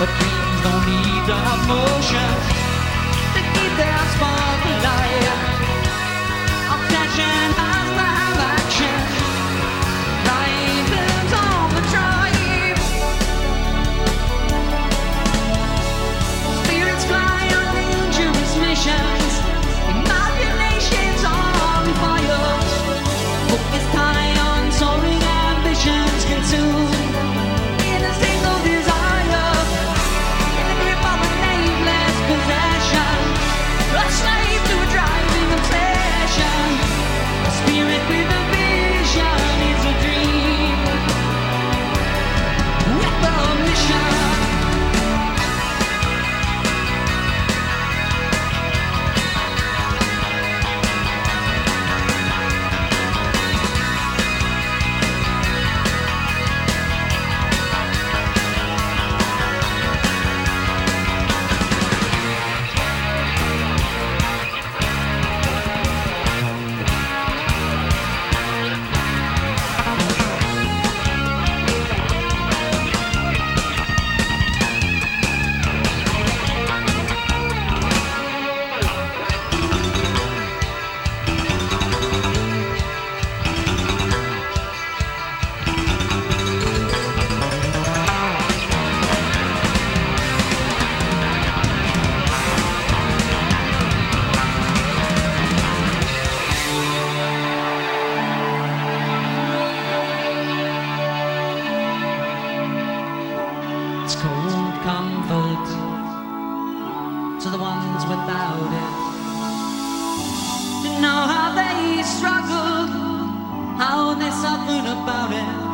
But dreams don't need to have motion to keep their spark alive. Obsession has to have action. Life lives on the drive. Spirits fly on dangerous missions. Imaginations on fire. Focus high on soaring ambitions consumed in a single desire. In the grip of a nameless possession. A slave to a driving obsession. A spirit with a vision is a dream with a mission. It's cold comfort to the ones without it. To know how they struggled, how they suffered about it.